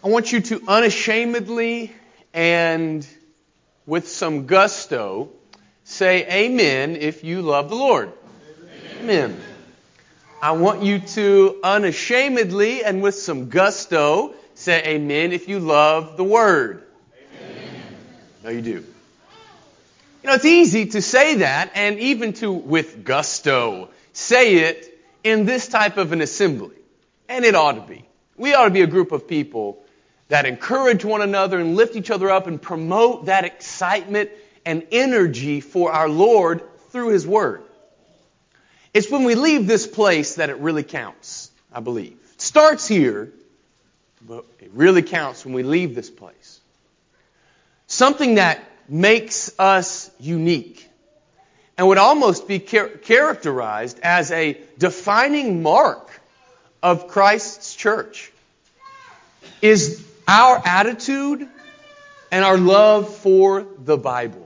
I want you to unashamedly and with some gusto say amen if you love the Lord. Amen. I want you to unashamedly and with some gusto say amen if you love the Word. Amen. No, you do. You know, it's easy to say that and even to, with gusto, say it in this type of an assembly. And it ought to be. We ought to be a group of people that encourage one another and lift each other up and promote that excitement and energy for our Lord through His Word. It's when we leave this place that it really counts, I believe. It starts here, but it really counts when we leave this place. Something that makes us unique and would almost be characterized as a defining mark of Christ's church is our attitude and our love for the Bible.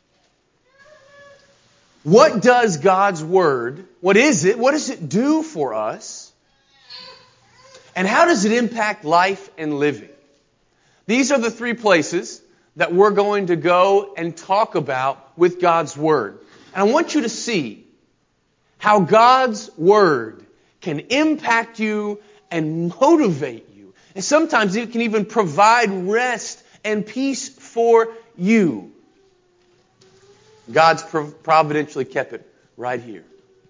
What does God's Word, what is it? What does it do for us? And how does it impact life and living? These are the three places that we're going to go and talk about with God's Word. And I want you to see how God's Word can impact you and motivate you. And sometimes it can even provide rest and peace for you. God's providentially kept it right here.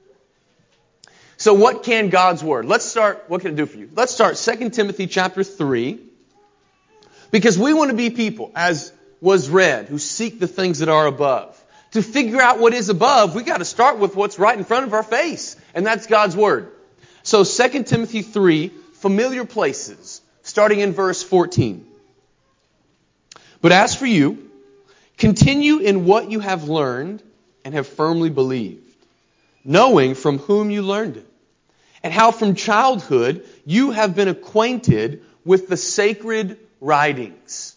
So what can God's Word? Let's start, what can it do for you? Let's start 2 Timothy chapter 3. Because we want to be people, as was read, who seek the things that are above. To figure out what is above, we got to start with what's right in front of our face. And that's God's Word. So 2 Timothy 3, familiar places, starting in verse 14. But as for you, continue in what you have learned and have firmly believed, knowing from whom you learned it, and how from childhood you have been acquainted with the sacred writings,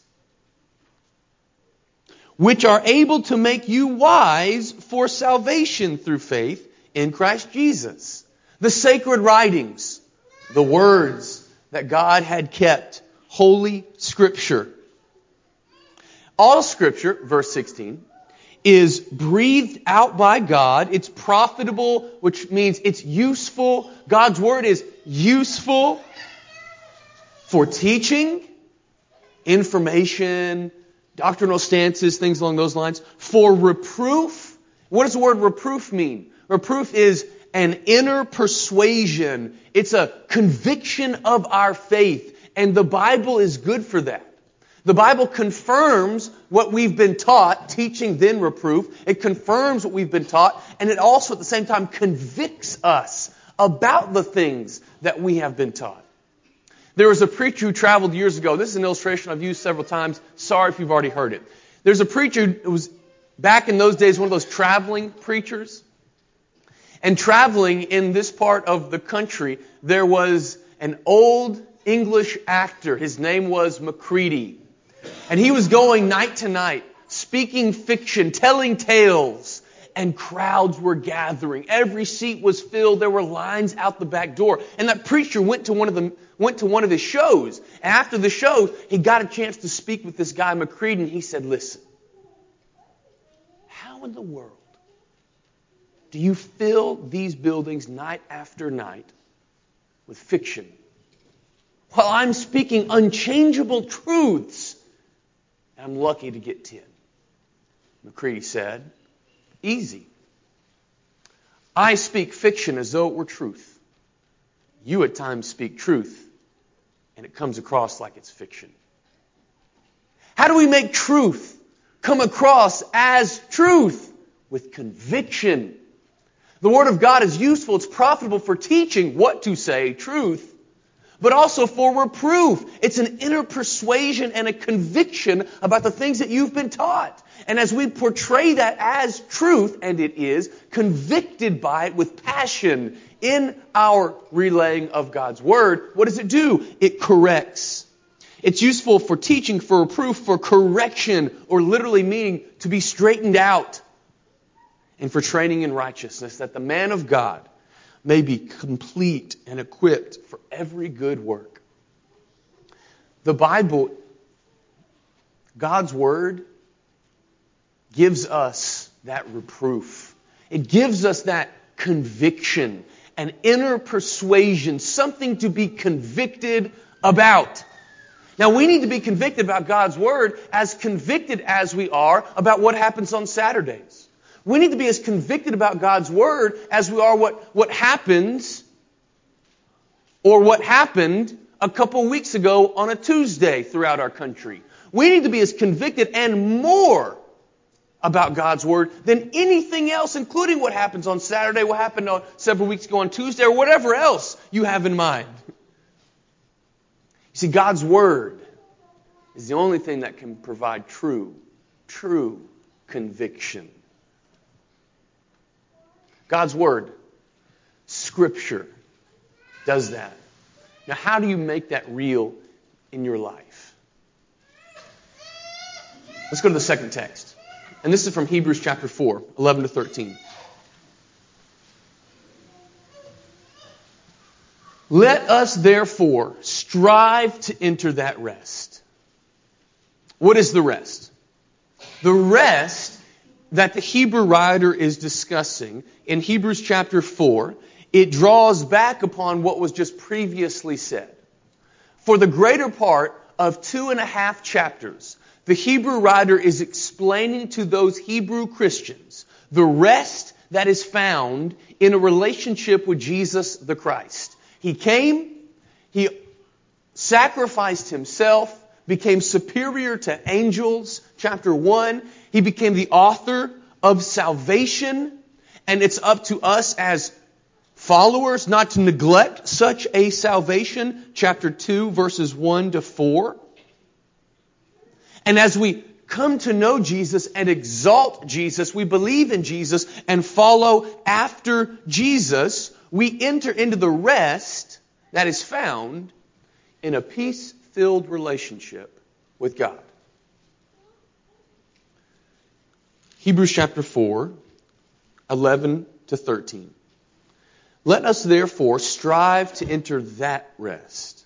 which are able to make you wise for salvation through faith in Christ Jesus. The sacred writings, the words that God had kept, Holy Scripture. All Scripture, verse 16, is breathed out by God. It's profitable, which means it's useful. God's Word is useful for teaching, information, doctrinal stances, things along those lines. For reproof. What does the word reproof mean? Reproof is an inner persuasion. It's a conviction of our faith. And the Bible is good for that. The Bible confirms what we've been taught, teaching then reproof. It confirms what we've been taught, and it also at the same time convicts us about the things that we have been taught. There was a preacher who traveled years ago. This is an illustration I've used several times. Sorry if you've already heard it. There's a preacher who was, back in those days, one of those traveling preachers. And traveling in this part of the country, there was an old English actor. His name was Macready. And he was going night to night, speaking fiction, telling tales, and crowds were gathering. Every seat was filled. There were lines out the back door. And that preacher went to one of his shows. And after the show, he got a chance to speak with this guy, Macready, and he said, listen, how in the world do you fill these buildings night after night with fiction while I'm speaking unchangeable truths? I'm lucky to get 10. Macready said, easy. I speak fiction as though it were truth. You at times speak truth, and it comes across like it's fiction. How do we make truth come across as truth? With conviction. The Word of God is useful. It's profitable for teaching what to say, truth, but also for reproof. It's an inner persuasion and a conviction about the things that you've been taught. And as we portray that as truth, and it is, convicted by it with passion in our relaying of God's Word, what does it do? It corrects. It's useful for teaching, for reproof, for correction, or literally meaning to be straightened out, and for training in righteousness, that the man of God may be complete and equipped for every good work. The Bible, God's Word, gives us that reproof. It gives us that conviction, an inner persuasion, something to be convicted about. Now, we need to be convicted about God's Word as convicted as we are about what happens on Saturdays. We need to be as convicted about God's Word as we are what happens or what happened a couple weeks ago on a Tuesday throughout our country. We need to be as convicted and more about God's Word than anything else, including what happens on Saturday, what happened several weeks ago on Tuesday, or whatever else you have in mind. You see, God's Word is the only thing that can provide true conviction. God's Word, Scripture, does that. Now, how do you make that real in your life? Let's go to the second text. And this is from Hebrews chapter 4, 11 to 13. Let us therefore strive to enter that rest. What is the rest? The rest that the Hebrew writer is discussing in Hebrews chapter 4, it draws back upon what was just previously said. For the greater part of 2.5 chapters, the Hebrew writer is explaining to those Hebrew Christians the rest that is found in a relationship with Jesus the Christ. He came, He sacrificed Himself, became superior to angels. Chapter 1, He became the author of salvation, and it's up to us as followers not to neglect such a salvation. Chapter 2, verses 1 to 4. And as we come to know Jesus and exalt Jesus, we believe in Jesus and follow after Jesus, we enter into the rest that is found in a peace-filled relationship with God. Hebrews chapter 4, 11 to 13. Let us therefore strive to enter that rest,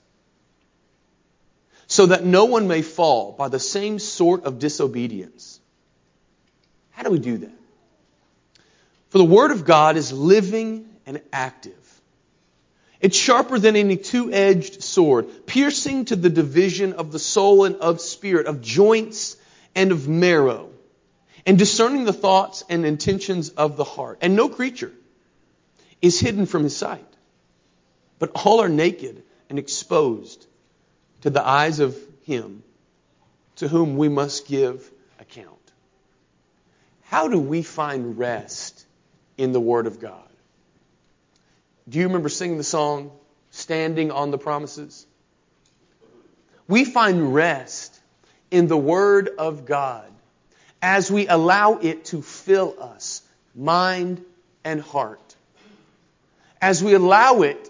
so that no one may fall by the same sort of disobedience. How do we do that? For the Word of God is living and active. It's sharper than any two-edged sword, piercing to the division of the soul and of spirit, of joints and of marrow, and discerning the thoughts and intentions of the heart. And no creature is hidden from His sight, but all are naked and exposed to the eyes of Him to whom we must give account. How do we find rest in the Word of God? Do you remember singing the song, Standing on the Promises? We find rest in the Word of God as we allow it to fill us, mind and heart. As we allow it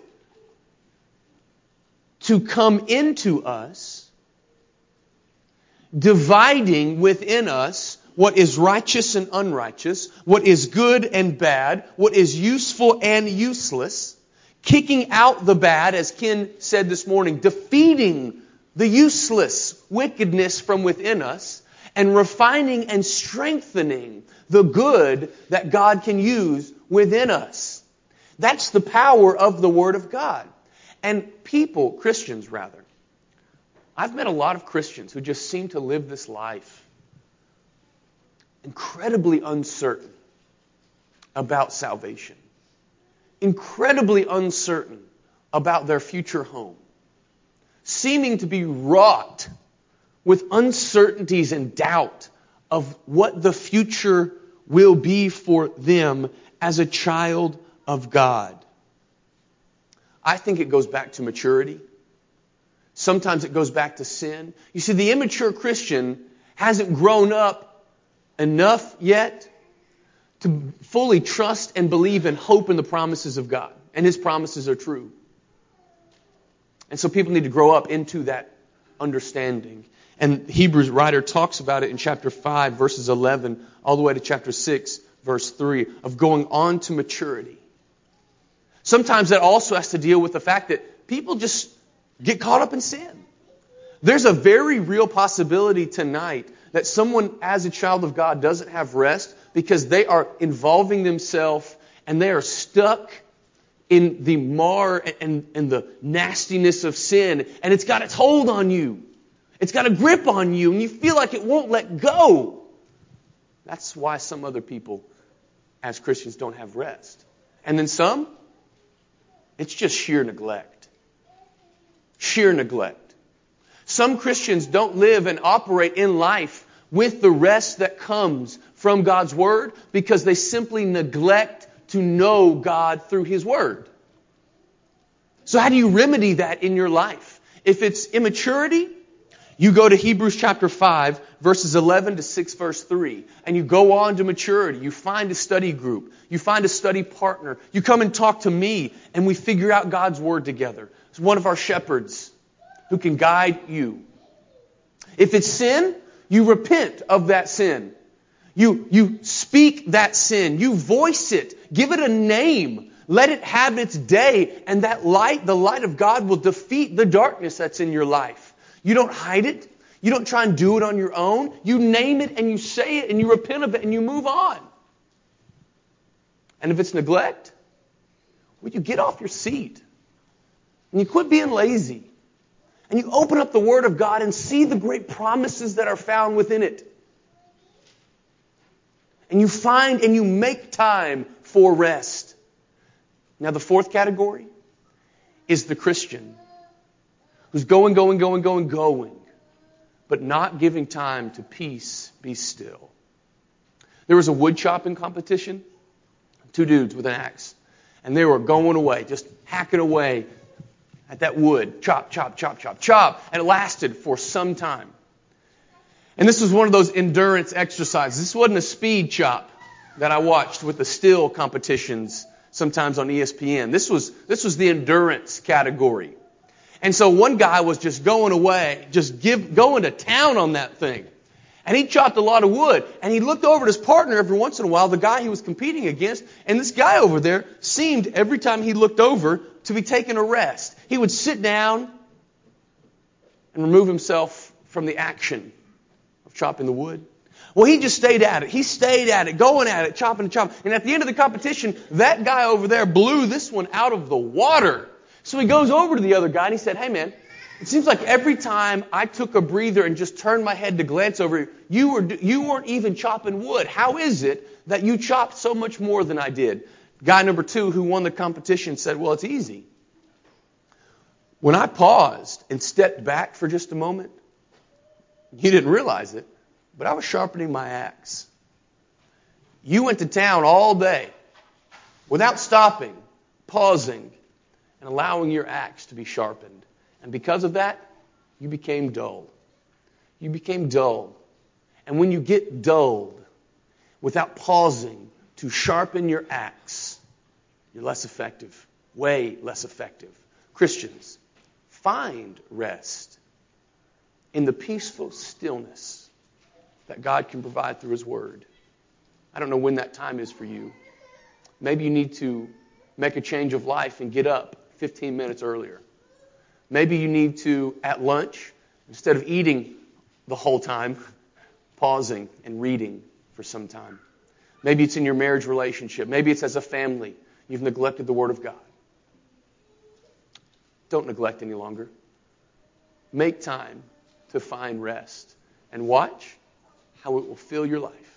to come into us, dividing within us what is righteous and unrighteous, what is good and bad, what is useful and useless, kicking out the bad, as Ken said this morning, defeating the useless wickedness from within us, and refining and strengthening the good that God can use within us. That's the power of the Word of God. And people, Christians rather, I've met a lot of Christians who just seem to live this life incredibly uncertain about salvation, incredibly uncertain about their future home, seeming to be wrought with uncertainties and doubt of what the future will be for them as a child of God. I think it goes back to maturity. Sometimes it goes back to sin. You see, the immature Christian hasn't grown up enough yet to fully trust and believe and hope in the promises of God. And His promises are true. And so people need to grow up into that understanding. And the Hebrews writer talks about it in chapter 5, verses 11, all the way to chapter 6, verse 3, of going on to maturity. Sometimes that also has to deal with the fact that people just get caught up in sin. There's a very real possibility tonight that someone as a child of God doesn't have rest because they are involving themselves and they are stuck in the mar and the nastiness of sin, and it's got its hold on you. It's got a grip on you, and you feel like it won't let go. That's why some other people, as Christians, don't have rest. And then some, it's just sheer neglect. Sheer neglect. Some Christians don't live and operate in life with the rest that comes from God's Word because they simply neglect to know God through His Word. So how do you remedy that in your life? If it's immaturity, you go to Hebrews chapter 5, verses 11 to 6, verse 3, and you go on to maturity. You find a study group. You find a study partner. You come and talk to me, and we figure out God's Word together. It's one of our shepherds who can guide you. If it's sin, you repent of that sin. You speak that sin. You voice it. Give it a name. Let it have its day. And that light, the light of God, will defeat the darkness that's in your life. You don't hide it. You don't try and do it on your own. You name it and you say it and you repent of it and you move on. And if it's neglect, well, you get off your seat. And you quit being lazy. And you open up the Word of God and see the great promises that are found within it. And you find and you make time for rest. Now the fourth category is the Christian who's going, but not giving time to peace, be still. There was a wood chopping competition. 2 dudes with an axe. And they were going away, just hacking away at that wood. Chop, chop, chop, chop, chop. And it lasted for some time. And this was one of those endurance exercises. This wasn't a speed chop that I watched with the still competitions sometimes on ESPN. This was the endurance category. And so one guy was just going away, going to town on that thing. And he chopped a lot of wood. And he looked over at his partner every once in a while, the guy he was competing against. And this guy over there seemed, every time he looked over, to be taking a rest. He would sit down and remove himself from the action of chopping the wood. Well, he just stayed at it. He stayed at it, going at it, chopping and chopping. And at the end of the competition, that guy over there blew this one out of the water. So he goes over to the other guy and he said, "Hey man, it seems like every time I took a breather and just turned my head to glance over you weren't even chopping wood. How is it that you chopped so much more than I did?" Guy number 2 who won the competition said, "Well, it's easy. When I paused and stepped back for just a moment, you didn't realize it, but I was sharpening my axe. You went to town all day without stopping, pausing, and allowing your axe to be sharpened. And because of that, you became dull. You became dull. And when you get dulled without pausing to sharpen your axe, you're less effective, way less effective. Christians, find rest in the peaceful stillness that God can provide through His Word. I don't know when that time is for you. Maybe you need to make a change of life and get up 15 minutes earlier. Maybe you need to, at lunch, instead of eating the whole time, pausing and reading for some time. Maybe it's in your marriage relationship. Maybe it's as a family. You've neglected the Word of God. Don't neglect any longer. Make time to find rest and watch how it will fill your life.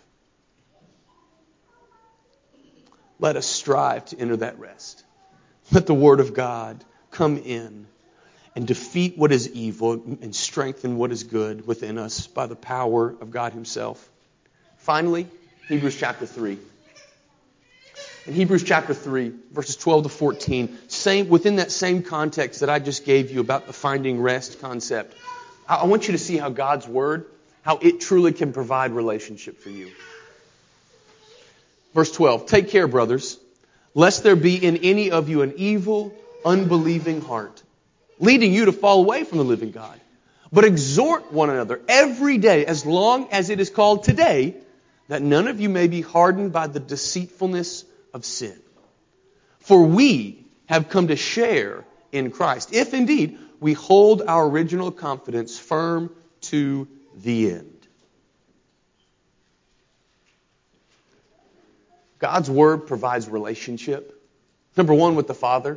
Let us strive to enter that rest. Let the Word of God come in and defeat what is evil and strengthen what is good within us by the power of God Himself. Finally, Hebrews chapter 3. In Hebrews chapter 3, verses 12 to 14, within that same context that I just gave you about the finding rest concept, I want you to see how God's Word, how it truly can provide relationship for you. Verse 12, "Take care, brothers, lest there be in any of you an evil, unbelieving heart, leading you to fall away from the living God. But exhort one another every day, as long as it is called today, that none of you may be hardened by the deceitfulness of sin. For we have come to share in Christ, if indeed we hold our original confidence firm to the end. God's Word provides relationship. Number one, with the Father.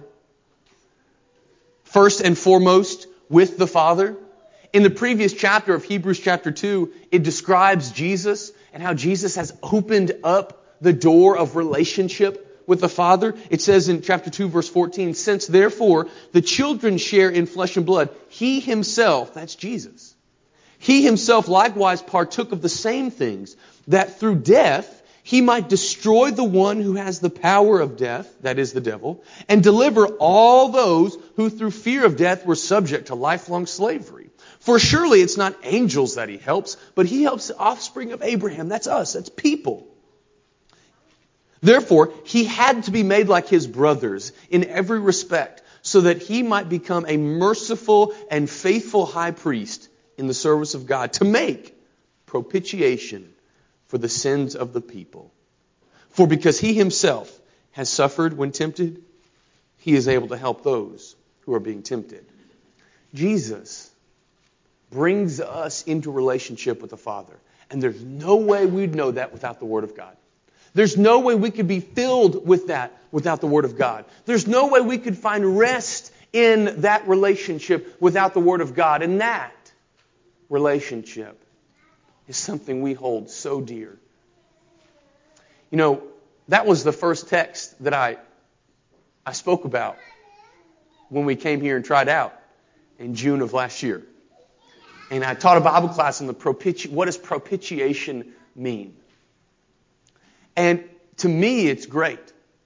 First and foremost, with the Father. In the previous chapter of Hebrews chapter 2, it describes Jesus and how Jesus has opened up the door of relationship with the Father. It says in chapter 2, verse 14, since therefore the children share in flesh and blood, He Himself, that's Jesus, He Himself likewise partook of the same things, that through death He might destroy the one who has the power of death, that is the devil, and deliver all those who through fear of death were subject to lifelong slavery. For surely it's not angels that He helps, but He helps the offspring of Abraham. That's us. That's people. Therefore, He had to be made like His brothers in every respect, so that He might become a merciful and faithful high priest in the service of God, to make propitiation for the sins of the people. For because He Himself has suffered when tempted, He is able to help those who are being tempted. Jesus brings us into relationship with the Father. And there's no way we'd know that without the Word of God. There's no way we could be filled with that without the Word of God. There's no way we could find rest in that relationship without the Word of God. And that relationship is something we hold so dear. You know, that was the first text that I spoke about when we came here and tried out in June of last year. And I taught a Bible class on what does propitiation mean? And to me, it's great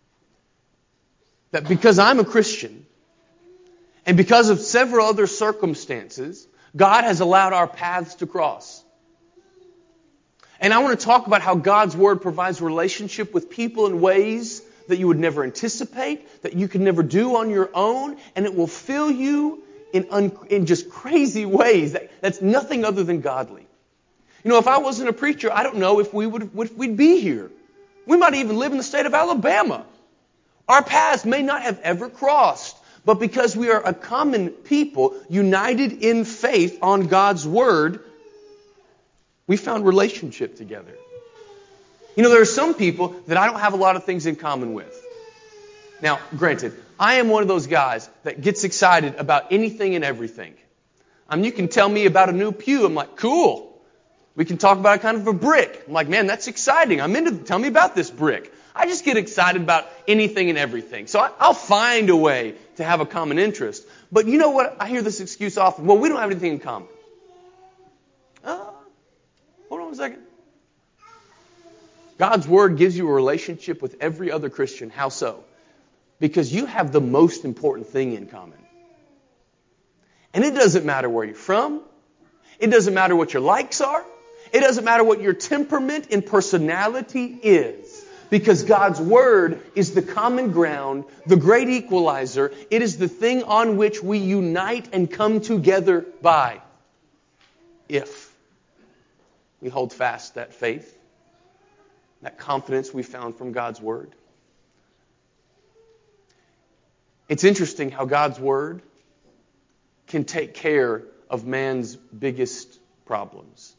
that because I'm a Christian and because of several other circumstances, God has allowed our paths to cross. And I want to talk about how God's Word provides relationship with people in ways that you would never anticipate, that you could never do on your own, and it will fill you in just crazy ways. That's nothing other than godly. You know, if I wasn't a preacher, I don't know if we'd be here. We might even live in the state of Alabama. Our paths may not have ever crossed, but because we are a common people united in faith on God's Word, we found relationship together. You know, there are some people that I don't have a lot of things in common with. Now, granted, I am one of those guys that gets excited about anything and everything. You can tell me about a new pew. I'm like, cool. We can talk about kind of a brick. I'm like, man, that's exciting. I'm into it. Tell me about this brick. I just get excited about anything and everything. So I'll find a way to have a common interest. But you know what? I hear this excuse often. Well, we don't have anything in common. Hold on a second. God's Word gives you a relationship with every other Christian. How so? Because you have the most important thing in common. And it doesn't matter where you're from. It doesn't matter what your likes are. It doesn't matter what your temperament and personality is. Because God's Word is the common ground, the great equalizer. It is the thing on which we unite and come together by. If we hold fast that faith, that confidence we found from God's Word. It's interesting how God's Word can take care of man's biggest problems.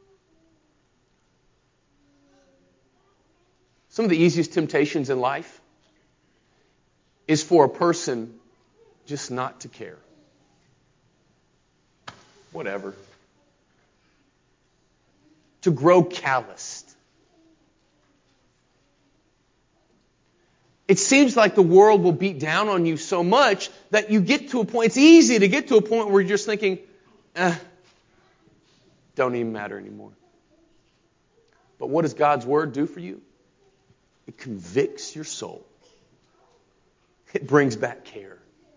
Some of the easiest temptations in life is for a person just not to care. Whatever. To grow calloused. It seems like the world will beat down on you so much that you get to a point, it's easy to get to a point where you're just thinking, don't even matter anymore. But what does God's Word do for you? It convicts your soul. It brings back care.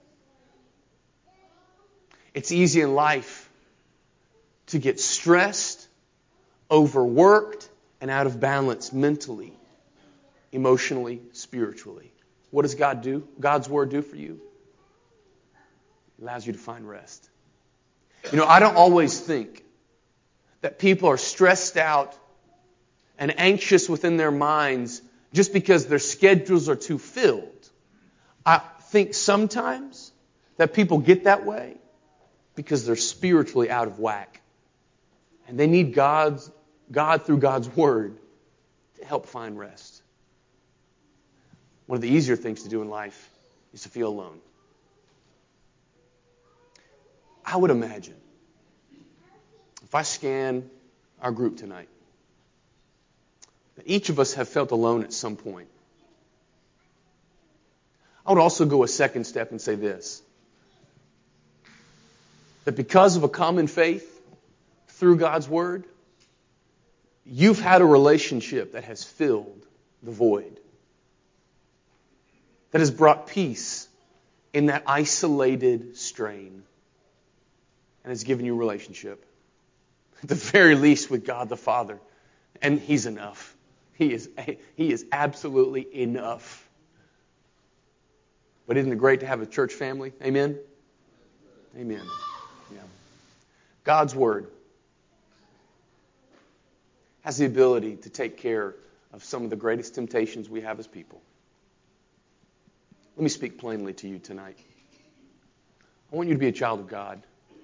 It's easy in life to get stressed, overworked, and out of balance mentally, emotionally, spiritually. What does God do? God's Word do for you? It allows you to find rest. You know, I don't always think that people are stressed out and anxious within their minds just because their schedules are too filled. I think sometimes that people get that way because they're spiritually out of whack. And they need God through God's Word to help find rest. One of the easier things to do in life is to feel alone. I would imagine, if I scan our group tonight, that each of us have felt alone at some point. I would also go a second step and say this, that because of a common faith through God's Word, you've had a relationship that has filled the void, that has brought peace in that isolated strain, and has given you a relationship, at the very least with God the Father, and He's enough. He is absolutely enough. But isn't it great to have a church family? Amen? Amen. Yeah. God's Word has the ability to take care of some of the greatest temptations we have as people. Let me speak plainly to you tonight. I want you to be a child of God.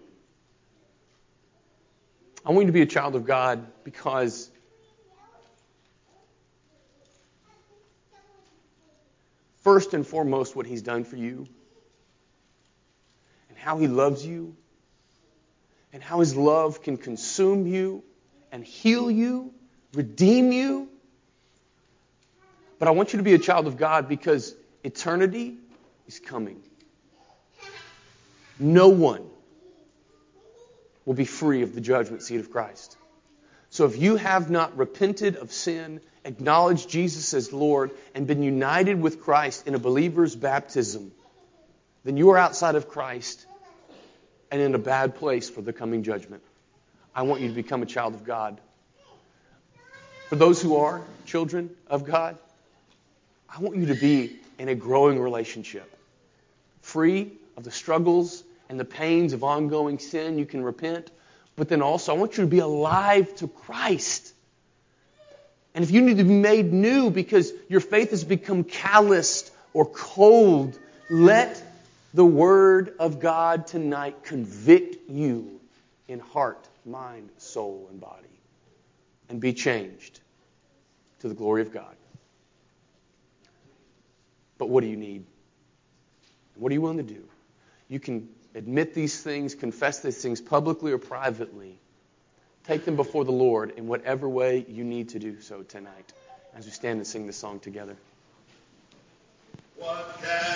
I want you to be a child of God because first and foremost, what He's done for you, and how He loves you, and how His love can consume you and heal you, redeem you. But I want you to be a child of God because eternity is coming. No one will be free of the judgment seat of Christ. So if you have not repented of sin, acknowledged Jesus as Lord, and been united with Christ in a believer's baptism, then you are outside of Christ and in a bad place for the coming judgment. I want you to become a child of God. For those who are children of God, I want you to be in a growing relationship, free of the struggles and the pains of ongoing sin. You can repent, but then also I want you to be alive to Christ. And if you need to be made new because your faith has become calloused or cold, let the Word of God tonight convict you in heart, mind, soul, and body, and be changed to the glory of God. But what do you need? What are you willing to do? You can admit these things, confess these things publicly or privately. Take them before the Lord in whatever way you need to do so tonight as we stand and sing this song together. What can